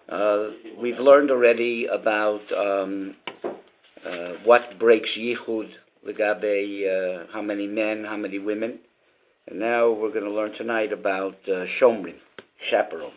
We've learned already about what breaks yichud, legabe, how many men, how many women. And now we're going to learn tonight about shomrim, chaperones.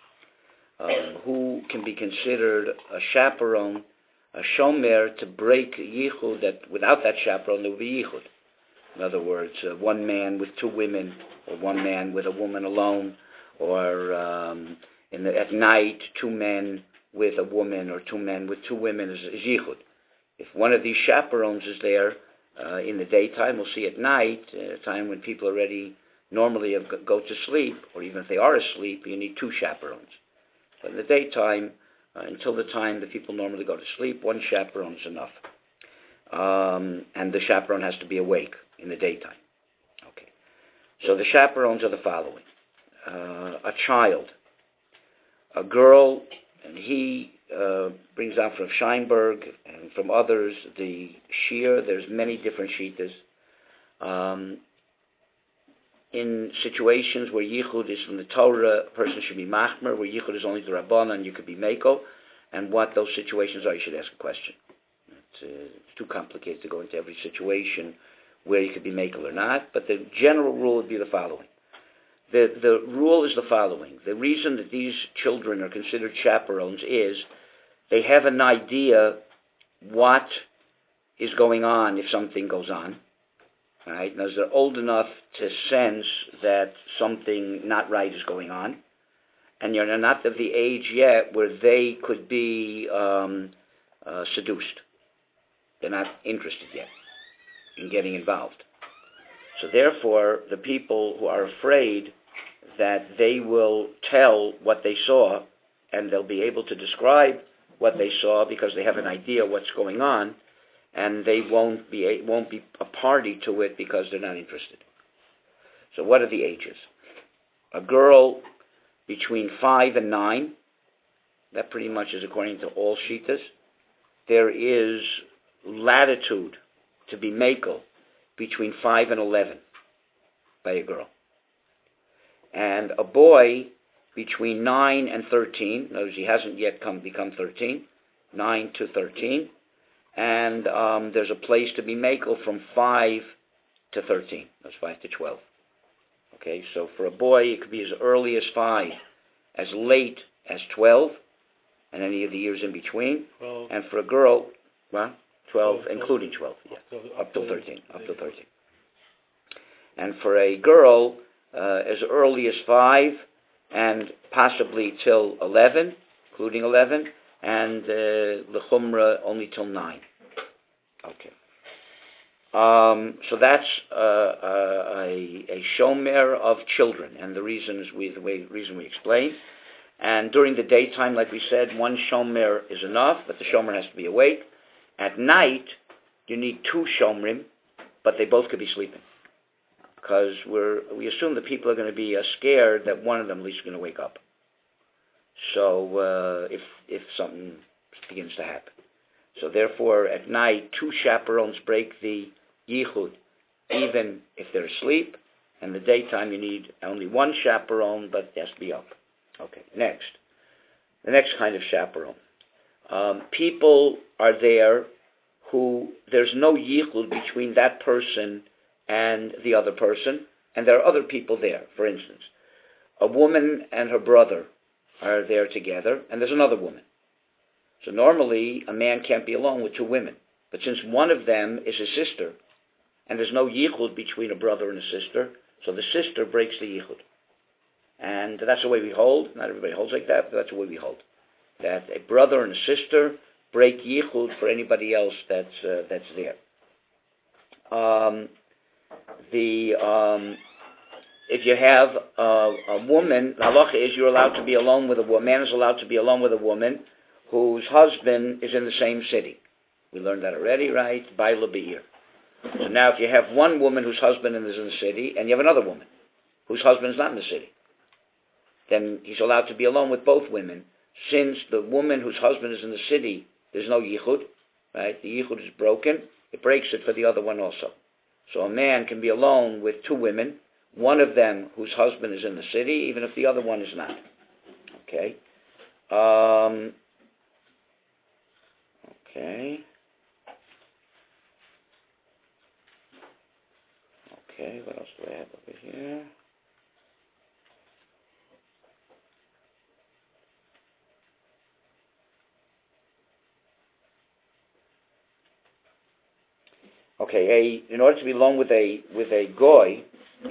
Who can be considered a chaperone, a shomer, to break yichud, that without that chaperone there would be yichud. In other words, one man with two women, or one man with a woman alone, or at night, two men with a woman, or two men with two women is yichud. If one of these chaperones is there in the daytime, we'll see at night, a time when people already normally go to sleep, or even if they are asleep, you need two chaperones. But in the daytime, until the time that people normally go to sleep, one chaperone is enough. And the chaperone has to be awake in the daytime. Okay. So the chaperones are the following. A child, a girl, and he brings out from Scheinberg and from others the shir. There's many different shitas. In situations where yichud is from the Torah, a person should be machmer. Where yichud is only the Rabbanan, you could be meko. And what those situations are, you should ask a question. It's too complicated to go into every situation where you could be meko or not. But the general rule would be the following. The rule is the following. The reason that these children are considered chaperones is they have an idea what is going on if something goes on. Right? Now, they're old enough to sense that something not right is going on, and you're not of the age yet where they could be seduced. They're not interested yet in getting involved. So therefore, the people who are afraid that they will tell what they saw, and they'll be able to describe what they saw because they have an idea what's going on, and they won't be a party to it because they're not interested. So what are the ages? A girl between 5 and 9, that pretty much is according to all shitas. There is latitude to be mekel between 5 and 11 by a girl. And a boy between 9 and 13, notice he hasn't yet become 13, 9 to 13, and there's a place to be mekel from 5 to 13, that's 5 to 12. Okay, so for a boy it could be as early as 5, as late as 12, and any of the years in between. 12. And for a girl, well, 12, including 12, yeah, up to 13, up to 13. And for a girl, as early as 5, and possibly till 11, including 11, and l'chumra only till 9. Okay. So that's a shomer of children, and the reason we explained. And during the daytime, like we said, one shomer is enough, but the shomer has to be awake. At night, you need two shomrim, but they both could be sleeping, because we assume that people are going to be scared that one of them at least is going to wake up. So if something begins to happen. So therefore, at night, two chaperones break the yichud, even if they're asleep. And the daytime, you need only one chaperone, but it has to be up. Okay, next. The next kind of chaperone. People are there who there's no yichud between that person and the other person, and there are other people there. For instance, a woman and her brother are there together, and there's another woman. So normally, a man can't be alone with two women. But since one of them is his sister, and there's no yichud between a brother and a sister, so the sister breaks the yichud. And that's the way we hold. Not everybody holds like that, but that's the way we hold. That a brother and a sister break yichud for anybody else that's there. If you have a woman, the halacha is you're allowed to be alone with a woman. Man is allowed to be alone with a woman whose husband is in the same city. We learned that already, right? Baila be'ir. So now if you have one woman whose husband is in the city, and you have another woman whose husband is not in the city, then he's allowed to be alone with both women. Since the woman whose husband is in the city, there's no yichud, right? The yichud is broken. It breaks it for the other one also. So a man can be alone with two women, one of them whose husband is in the city, even if the other one is not. Okay? Okay. Okay, what else do I have over here? Okay, in order to be alone with a goy,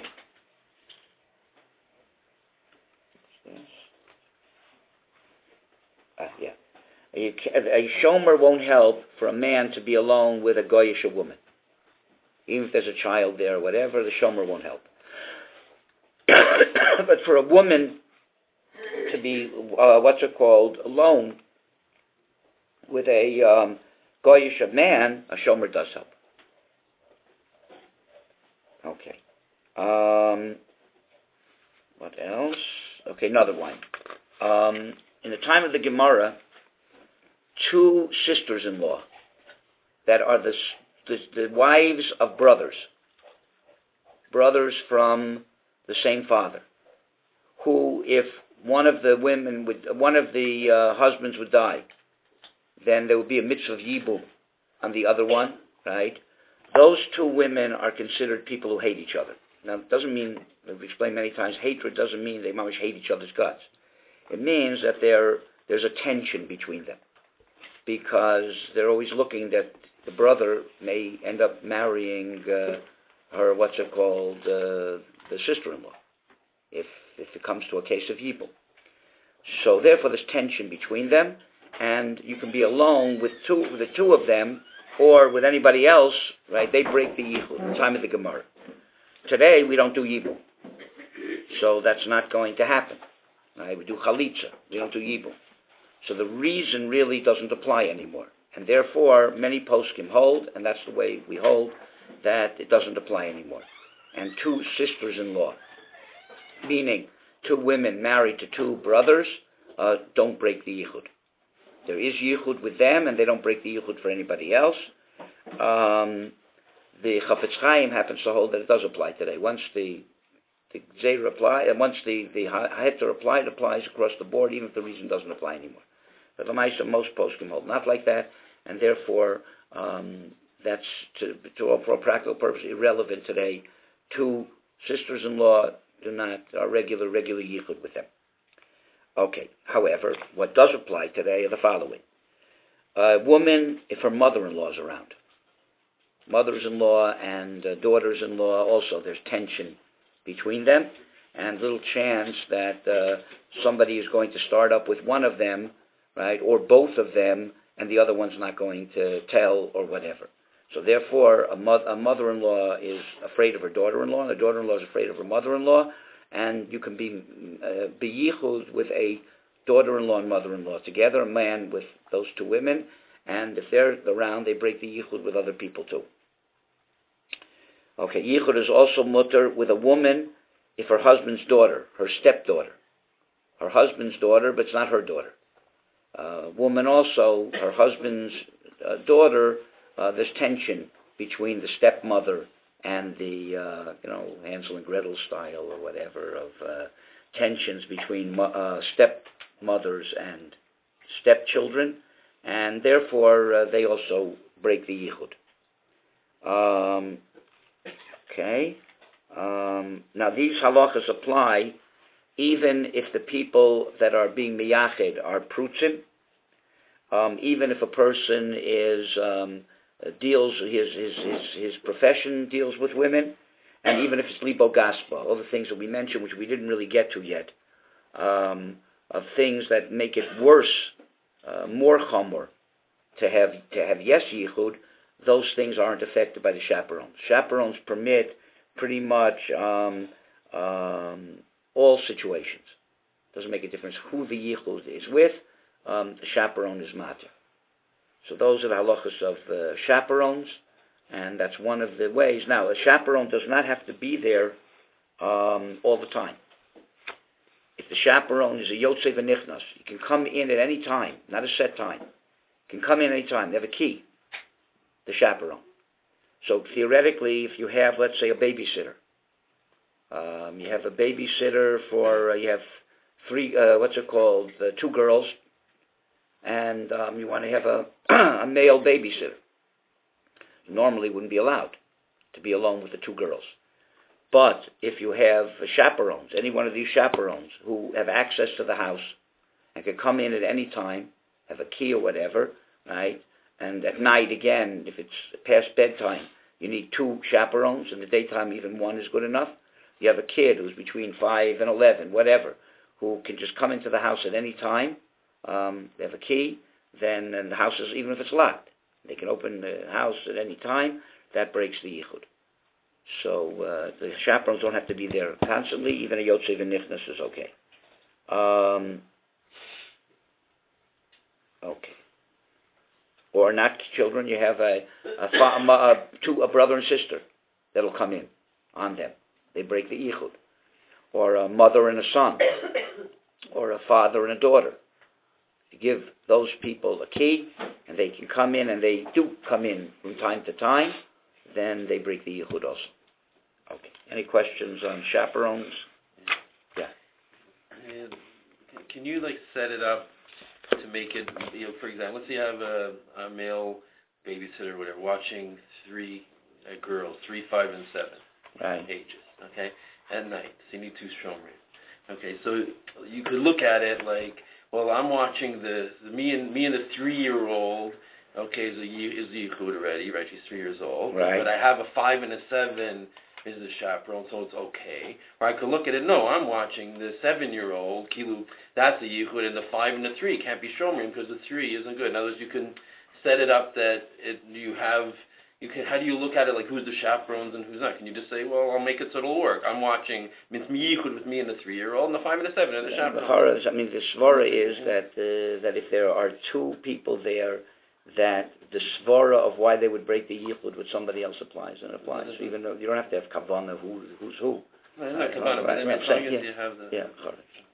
a shomer won't help for a man to be alone with a goyish woman. Even if there's a child there or whatever, the shomer won't help. But for a woman to be, alone with a goyish man, a shomer does help. Okay. What else? Okay, another one. In the time of the Gemara, two sisters-in-law that are the wives of brothers from the same father, who, if one of the husbands would die, then there would be a mitzvah of yibum on the other one, right? Those two women are considered people who hate each other. Now, it doesn't mean, we've explained many times, hatred doesn't mean they mamish hate each other's guts. It means that there's a tension between them, because they're always looking that the brother may end up marrying her, the sister-in-law, if it comes to a case of yibum. So therefore there's tension between them, and you can be alone with the two of them, or with anybody else, right? They break the yichud in the time of the Gemara. Today we don't do yibum, so that's not going to happen. Right? We do chalitza, we don't do yibum. So the reason really doesn't apply anymore. And therefore, many poskim hold, and that's the way we hold, that it doesn't apply anymore. And two sisters-in-law, meaning two women married to two brothers, don't break the yichud. There is yichud with them, and they don't break the yichud for anybody else. The Chafetz Chaim happens to hold that it does apply today. Once the Gzeira apply, and once the Heter applied, it applies across the board, even if the reason doesn't apply anymore. But Lamaisa, most poskim hold not like that, and therefore that's for a practical purpose irrelevant today. Two sisters-in-law are regular yichud with them. Okay. However, what does apply today are the following: a woman, if her mother-in-law is around, mothers-in-law and daughters-in-law, also there's tension between them, and little chance that somebody is going to start up with one of them, right, or both of them, and the other one's not going to tell or whatever. So therefore, a mother-in-law is afraid of her daughter-in-law, and the daughter-in-law is afraid of her mother-in-law, and you can be yichud with a daughter-in-law and mother-in-law together, a man with those two women, and if they're around, they break the yichud with other people too. Okay, yichud is also mutter with a woman if her husband's daughter, her stepdaughter, her husband's daughter, but it's not her daughter. Woman also, her husband's daughter, there's tension between the stepmother and the, Hansel and Gretel style or whatever, of tensions between stepmothers and stepchildren, and therefore they also break the yichud. Okay. Now these halachas apply even if the people that are being miyached are prutzim, even if a person his profession deals with women, and even if it's libo gaspa, all the things that we mentioned, which we didn't really get to yet, of things that make it worse, more chamor, to have yes yichud, those things aren't affected by the chaperones. Chaperones permit pretty much all situations. Doesn't make a difference who the yichud is with. The chaperone is matter. So those are the halachas of chaperones, and that's one of the ways. Now, a chaperone does not have to be there all the time. If the chaperone is a yotzei v'nichnas, you can come in at any time, not a set time. You can come in any time. They have a key, the chaperone. So theoretically, if you have, let's say, a babysitter, you have a babysitter for, you have two girls, and you want to have a male babysitter. You normally wouldn't be allowed to be alone with the two girls. But if you have chaperones, any one of these chaperones who have access to the house and can come in at any time, have a key or whatever, right? And at night, again, if it's past bedtime, you need two chaperones. In the daytime, even one is good enough. You have a kid who's between 5 and 11, whatever, who can just come into the house at any time. They have a key. Then and the house is, even if it's locked, they can open the house at any time. That breaks the yichud. So the chaperones don't have to be there constantly. Even a yotze v'nichnas is okay. Okay. Or not children. You have a brother and sister that'll come in on them. They break the yichud. Or a mother and a son. Or a father and a daughter. You give those people a key, and they can come in, and they do come in from time to time. Then they break the yichud also. Okay. Any questions on chaperones? Yeah. And can you set it up to make it, for example, let's say you have a male babysitter or whatever watching three girls, 3, 5, and 7 ages, okay, at night. So you need 2 shomrim. Okay, so you could look at it like, well, I'm watching me and the 3-year-old. Okay, is the yichud already, right? She's 3 years old. Right. But I have a 5 and a 7 is the chaperone, so it's okay. Or I could look at it, no, I'm watching the 7-year-old, kilu, that's the yichud, and the 5 and the 3 can't be shomrim because the 3 isn't good. In other words, you can set it up that how do you look at it, like who's the chaperones and who's not? Can you just say, well, I'll make it so it'll work. I'm watching yichud with me and the 3-year-old, and the 5 and the 7 and the chaperone. The svara is that if there are 2 people there, that the svara of why they would break the yichud with somebody else applies, and it applies. So even though you don't have to have kavanah who's who. No, kavanah, but as long as you have the... Yeah, correct.